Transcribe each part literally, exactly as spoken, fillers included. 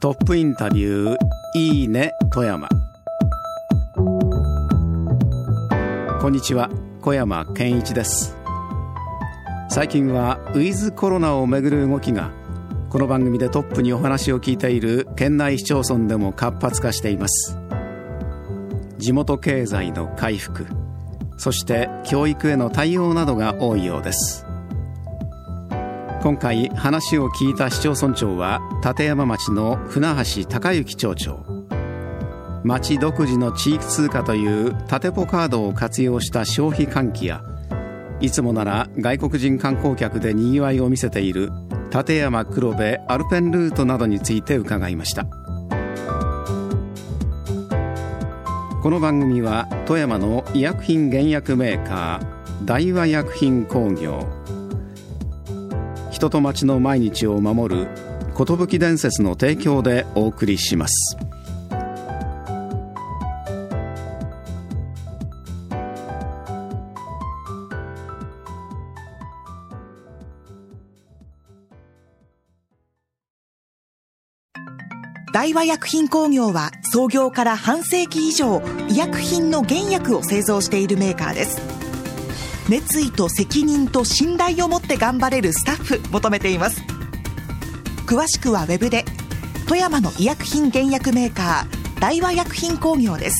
トップインタビューいいね富山。こんにちは、小山健一です。最近はウィズコロナをめぐる動きがこの番組でトップにお話を聞いている県内市町村でも活発化しています。地元経済の回復、そして教育への対応などが多いようです。今回話を聞いた市町村長は立山町の船橋隆之町長。町独自の地域通貨というタテポカードを活用した消費喚起や、いつもなら外国人観光客でにぎわいを見せている立山黒部アルペンルートなどについて伺いました。この番組は富山の医薬品原薬メーカー大和薬品工業、人と町の毎日を守る寿伝説の提供でお送りします。 大和薬品工業は創業から半世紀以上、医薬品の原薬を製造しているメーカーです。熱意と責任と信頼を持って頑張れるスタッフ求めています。詳しくはウェブで。富山の医薬品原薬メーカー大和薬品工業です。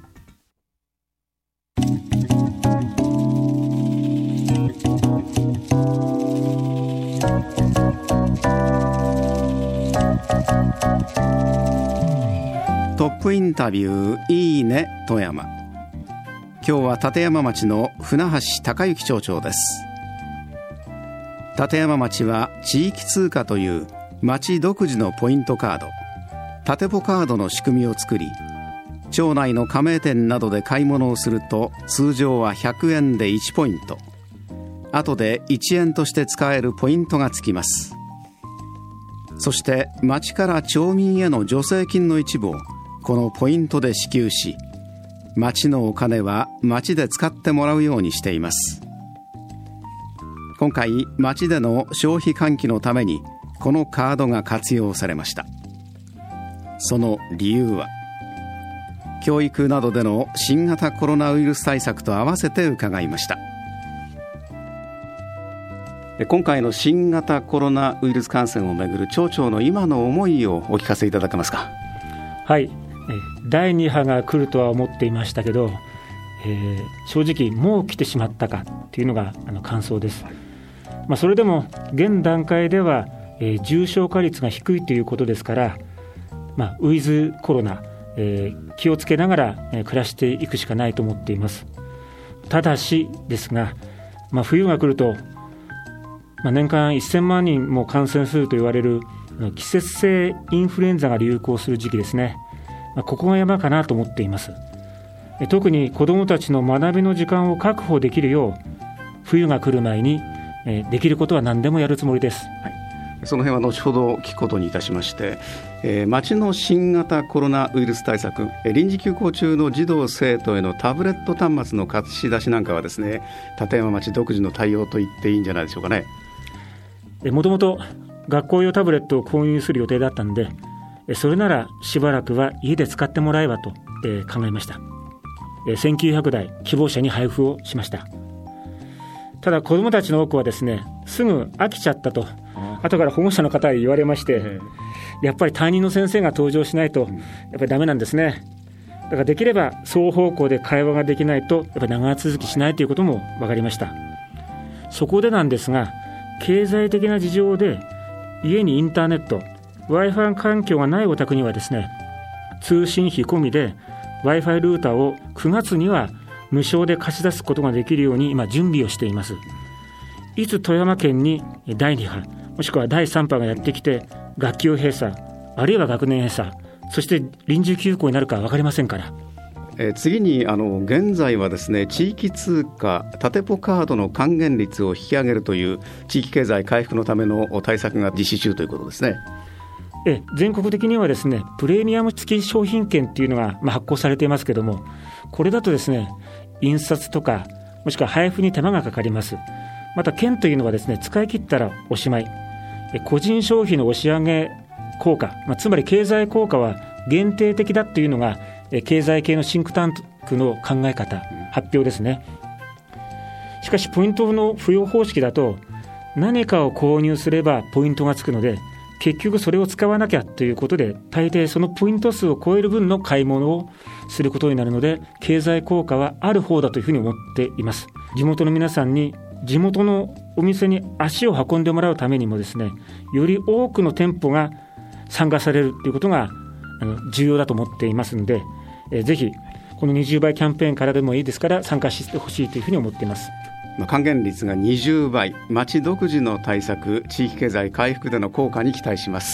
トップインタビューいいね富山。今日は立山町の船橋隆之町長です。立山町は地域通貨という町独自のポイントカード、タテポカードの仕組みを作り、町内の加盟店などで買い物をすると通常はひゃくえんでいちポイント、後でいちえんとして使えるポイントがつきます。そして町から町民への助成金の一部をこのポイントで支給し、町のお金は町で使ってもらうようにしています。今回町での消費喚起のためにこのカードが活用されました。その理由は、教育などでの新型コロナウイルス対策と合わせて伺いました。今回の新型コロナウイルス感染をめぐる町長の今の思いをお聞かせいただけますか。 はい、だいに波が来るとは思っていましたけど、えー、正直もう来てしまったかというのがあの感想です。まあ、それでも現段階では、えー、重症化率が低いということですから、まあ、ウィズコロナ、えー、気をつけながら、えー、暮らしていくしかないと思っています。ただしですが、まあ、冬が来ると、まあ、年間せんまんにんも感染すると言われる季節性インフルエンザが流行する時期ですね。まあ、ここが山かなと思っています。特に子どもたちの学びの時間を確保できるよう、冬が来る前にできることは何でもやるつもりです。はい、 その辺は後ほど聞くことにいたしまして、えー、町の新型コロナウイルス対策、臨時休校中の児童生徒へのタブレット端末の貸し出しなんかはですね、立山町独自の対応と言っていいんじゃないでしょうかね。 もともと学校用タブレットを購入する予定だったので、それならしばらくは家で使ってもらえばと考えました。せんきゅうひゃくだい希望者に配布をしました。ただ子どもたちの多くはですね、すぐ飽きちゃったと後から保護者の方に言われまして、やっぱり担任の先生が登場しないとやっぱりダメなんですね。だからできれば双方向で会話ができないとやっぱり長続きしないということも分かりました。そこでなんですが、経済的な事情で家にインターネット Wi-Fi 環境がないお宅にはですね、通信費込みで Wi-Fi ルーターをくがつには無償で貸し出すことができるように今準備をしています。いつ富山県にだいに波もしくはだいさん波がやってきて学級閉鎖あるいは学年閉鎖、そして臨時休校になるか分かりませんから。 えー、次にあの現在はですね、地域通貨タテポカードの還元率を引き上げるという地域経済回復のための対策が実施中ということですね。 え全国的にはですね、プレミアム付き商品券というのが、まあ、発行されていますけれども、これだとですね、印刷とかもしくは配布に手間がかかります。また券というのはですね、使い切ったらおしまい。個人消費の押し上げ効果、まあ、つまり経済効果は限定的だというのが経済系のシンクタンクの考え方、発表ですね。しかしポイントの付与方式だと何かを購入すればポイントがつくので、結局それを使わなきゃということで大抵そのポイント数を超える分の買い物をすることになるので、経済効果はある方だというふうに思っています。地元の皆さんに地元のお店に足を運んでもらうためにもですね、より多くの店舗が参加されるということがあの重要だと思っていますので、えー、ぜひこのにじゅうばいキャンペーンからでもいいですから参加してほしいというふうに思っています。 還元率がにじゅうばい、町独自の対策、地域経済回復での効果に期待します。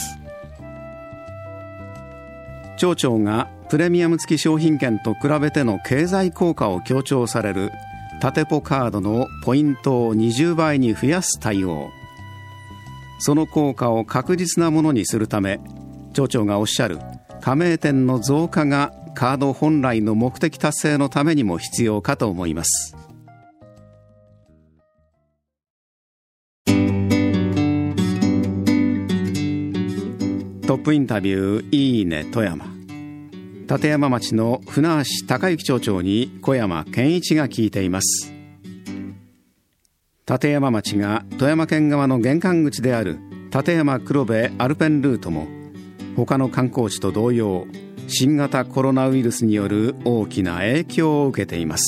町長がプレミアム付き商品券と比べての経済効果を強調されるタテポカードのポイントをにじゅうばいに増やす対応、その効果を確実なものにするため、町長がおっしゃる加盟店の増加がカード本来の目的達成のためにも必要かと思います。トップインタビューいいね富山。立山町の船橋孝之町長に小山健一が聞いています。立山町が富山県側の玄関口である立山黒部アルペンルートも他の観光地と同様、新型コロナウイルスによる大きな影響を受けています。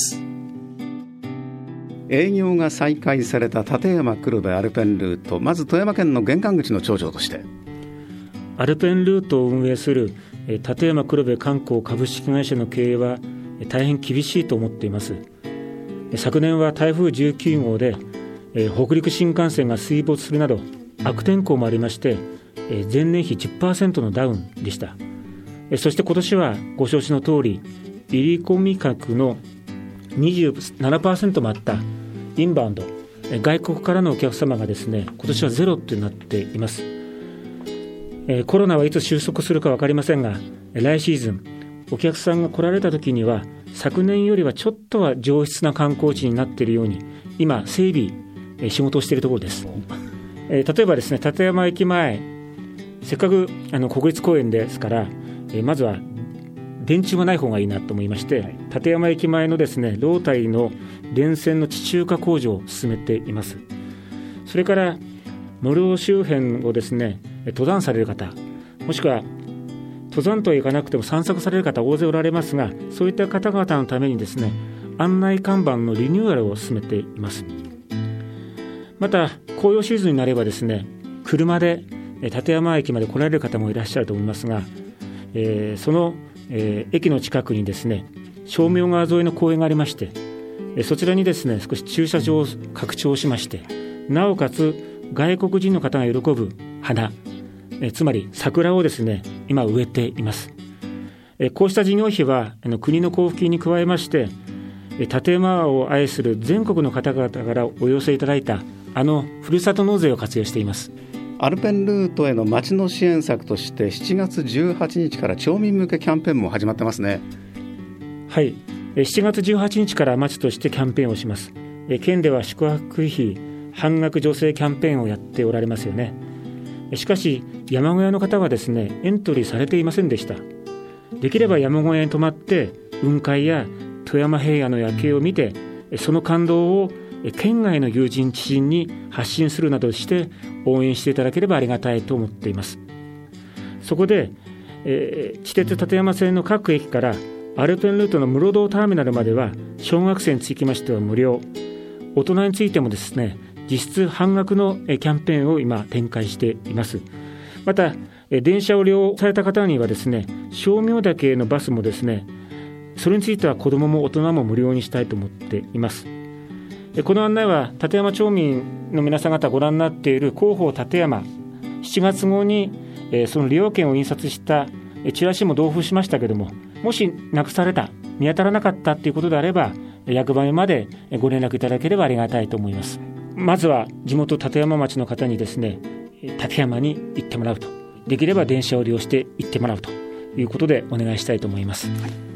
営業が再開された立山黒部アルペンルート、まず富山県の玄関口の町長として、 アルペンルートを運営する立山黒部観光株式会社の経営は大変厳しいと思っています。昨年は台風じゅうきゅうごうで北陸新幹線が水没するなど悪天候もありまして、前年比 じゅっパーセント のダウンでした。そして今年はご承知の通り、入り込み額の にじゅうななパーセント もあったインバウンド、外国からのお客様がですね、今年はゼロとなっています。コロナはいつ収束するか分かりませんが、来シーズンお客さんが来られた時には昨年よりはちょっとは上質な観光地になっているように今整備仕事をしているところです。例えばですね、立山駅前、せっかくあの国立公園ですから、まずは電柱がない方がいいなと思いまして、立山駅前のですね、ロータリーの電線の地中化工事を進めています。それから室尾周辺をですね、登山される方、もしくは登山とはいかなくても散策される方大勢おられますが、そういった方々のためにですね、案内看板のリニューアルを進めています。また紅葉シーズンになればですね、車で立山駅まで来られる方もいらっしゃると思いますが、えー、その、えー、駅の近くにですね、正明川沿いの公園がありまして、そちらにですね、少し駐車場を拡張しまして、なおかつ外国人の方が喜ぶ花、えつまり桜をですね、今植えています。えこうした事業費はあの国の交付金に加えまして、立山を愛する全国の方々からお寄せいただいたあのふるさと納税を活用しています。 アルペンルートへの町の支援策としてしちがつじゅうはちにちから町民向けキャンペーンも始まってますね。 はい、しちがつじゅうはちにちから町としてキャンペーンをします。県では宿泊費半額助成キャンペーンをやっておられますよね。しかし山小屋の方はですね、エントリーされていませんでした。できれば山小屋に泊まって雲海や富山平野の夜景を見て、その感動を県外の友人知人に発信するなどして応援していただければありがたいと思っています。そこで、えー、地鉄立山線の各駅からアルペンルートの室堂ターミナルまでは小学生につきましては無料、大人についてもですね、実質半額のキャンペーンを今展開しています。また電車を利用された方にはですね、称名岳へのバスもですね、それについては子どもも大人も無料にしたいと思っています。この案内は立山町民の皆さん方ご覧になっている広報立山しちがつごうにその利用券を印刷したチラシも同封しましたけれども、もしなくされた、見当たらなかったということであれば役場までご連絡いただければありがたいと思います。まずは地元立山町の方にですね、立山に行ってもらうと、できれば電車を利用して行ってもらうということでお願いしたいと思います。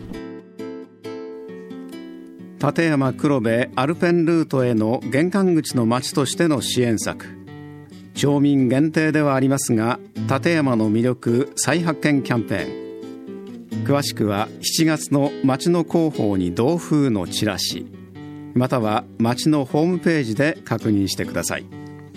立山黒部アルペンルートへの玄関口の町としての支援策、 町民限定ではありますが、館山の魅力再発見キャンペーン、詳しくはしちがつの町の広報に同封のチラシ、または町のホームページで確認してください。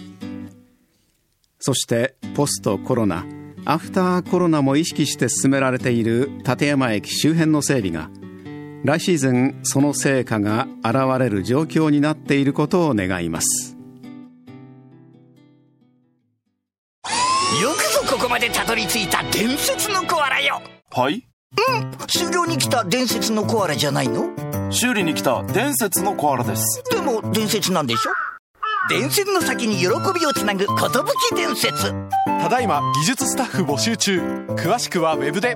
そしてポストコロナ、アフターコロナも意識して進められている館山駅周辺の整備が、来シーズンその成果が現れる状況になっていることを願います。 よくぞここまでたどり着いた伝説のコアラよ。 はい？ うん、修行に来た伝説のコアラじゃないの？ 修理に来た伝説のコアラです。 でも伝説なんでしょ？伝説の先に喜びをつなぐ寿伝説。 ただいま技術スタッフ募集中。詳しくはウェブで。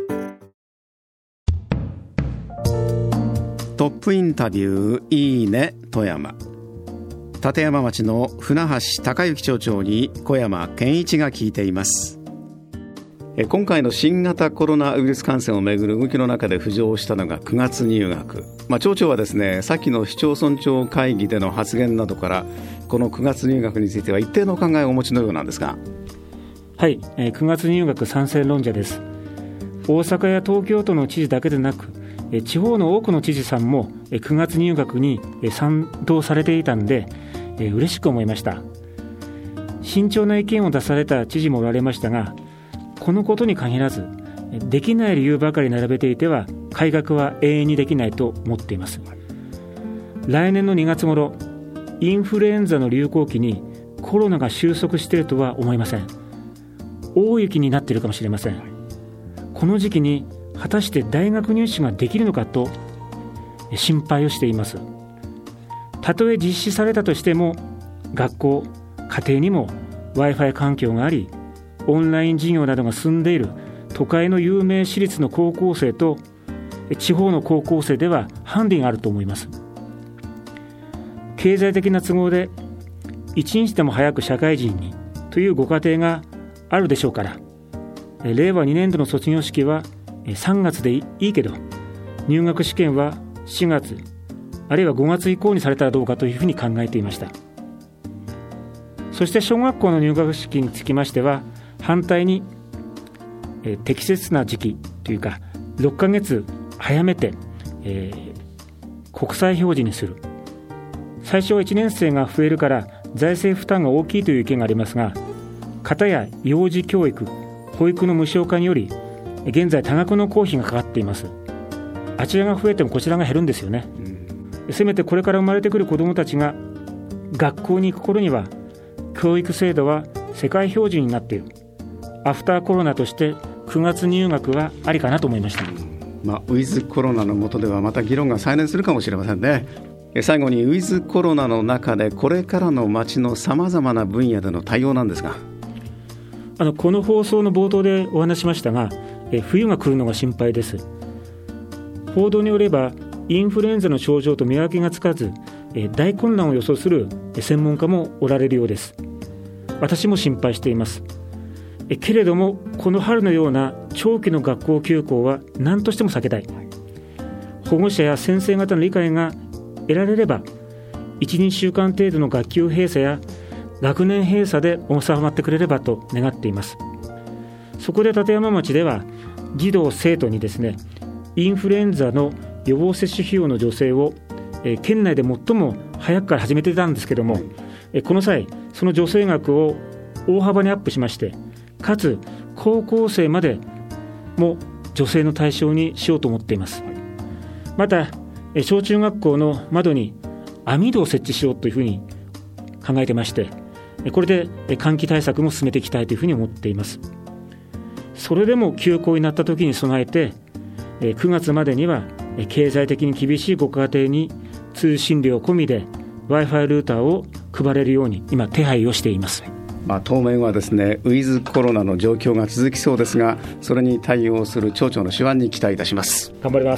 トップインタビューいいね富山。館山町の船橋孝之町長に小山健一が聞いています。今回の新型コロナウイルス感染をめぐる動きの中で浮上したのがくがつ入学、まあ、町長はですね、さっきの市町村長会議での発言などからこのくがつ入学については一定の考えをお持ちのようなんですが。 はい、くがつ入学賛成論者です。大阪や東京都の知事だけでなく、地方の多くの知事さんもくがつ入学に賛同されていたんで嬉しく思いました。慎重な意見を出された知事もおられましたが、このことに限らずできない理由ばかり並べていては改革は永遠にできないと思っています。来年のにがつ頃、インフルエンザの流行期にコロナが収束しているとは思いません。大雪になっているかもしれません。この時期に果たして大学入試ができるのかと心配をしています。たとえ実施されたとしても、学校、家庭にも Wi-Fi 環境があり、オンライン授業などが進んでいる都会の有名私立の高校生と地方の高校生ではハンディがあると思います。経済的な都合で一日でも早く社会人にというご家庭があるでしょうから、れいわにねんどの卒業式はさんがつでいいけど、入学試験はしがつあるいはごがつ以降にされたらどうかというふうに考えていました。そして小学校の入学式につきましては、反対に、えー、適切な時期というかろっかげつ早めて、えー、国際表示にする。最初はいちねん生が増えるから財政負担が大きいという意見がありますが、片や幼児教育、保育の無償化により現在多額の公費がかかっています。あちらが増えてもこちらが減るんですよね。うん、せめてこれから生まれてくる子どもたちが学校に行く頃には教育制度は世界標準になっている。アフターコロナとしてくがつ入学はありかなと思いました。 まあ、ウィズコロナの下ではまた議論が再燃するかもしれませんね。最後にウィズコロナの中でこれからの町のさまざまな分野での対応なんですが、 あのこの放送の冒頭でお話しましたが、え冬が来るのが心配です。報道によればインフルエンザの症状と見分けがつかず、え大混乱を予想する専門家もおられるようです。私も心配しています。えけれどもこの春のような長期の学校休校は何としても避けたい。保護者や先生方の理解が得られれば いち、にしゅうかん程度の学級閉鎖や学年閉鎖で収まってくれればと願っています。そこで館山町では児童生徒にですね、インフルエンザの予防接種費用の助成を、え県内で最も早くから始めていたんですけども、えこの際その助成額を大幅にアップしまして、かつ高校生までも助成の対象にしようと思っています。また小中学校の窓に網戸を設置しようというふうに考えてまして、これで換気対策も進めていきたいというふうに思っています。それでも休校になった時に備えて、くがつまでには経済的に厳しいご家庭に通信料込みで Wi-Fi ルーターを配れるように今手配をしています。 まあ、当面はですね、ウィズコロナの状況が続きそうですが、それに対応する町長の手腕に期待いたします。 頑張ります。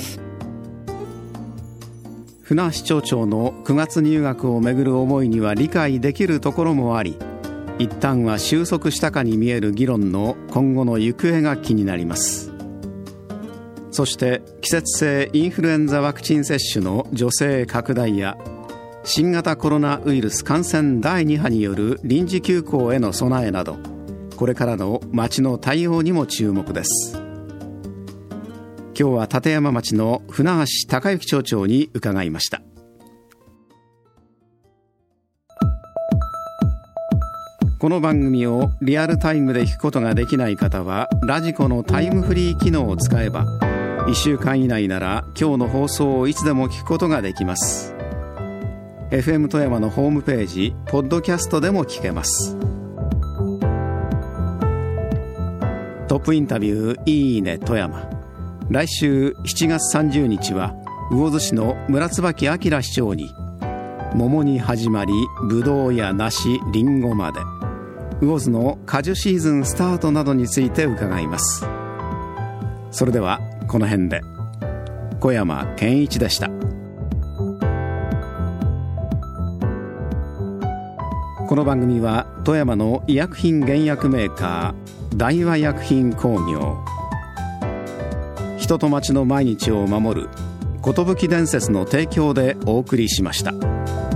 船橋町長のくがつ入学をめぐる思いには理解できるところもあり、一旦は収束したかに見える議論の今後の行方が気になります。そして季節性インフルエンザワクチン接種の助成拡大や新型コロナウイルス感染だいに波による臨時休校への備えなど、これからの町の対応にも注目です。今日は立山町の船橋孝之町長に伺いました。この番組をリアルタイムで聞くことができない方は、ラジコのタイムフリー機能を使えばいっしゅうかん以内なら今日の放送をいつでも聞くことができます。 エフエム 富山のホームページポッドキャストでも聞けます。トップインタビューいいね富山。来週しちがつさんじゅうにちは魚津市の村椿明市長に、桃に始まりぶどうや梨、りんごまで魚津の果樹シーズンスタートなどについて伺います。それではこの辺で。小山健一でした。この番組は富山の医薬品原薬メーカー大和薬品工業、人と町の毎日を守る寿伝説の提供でお送りしました。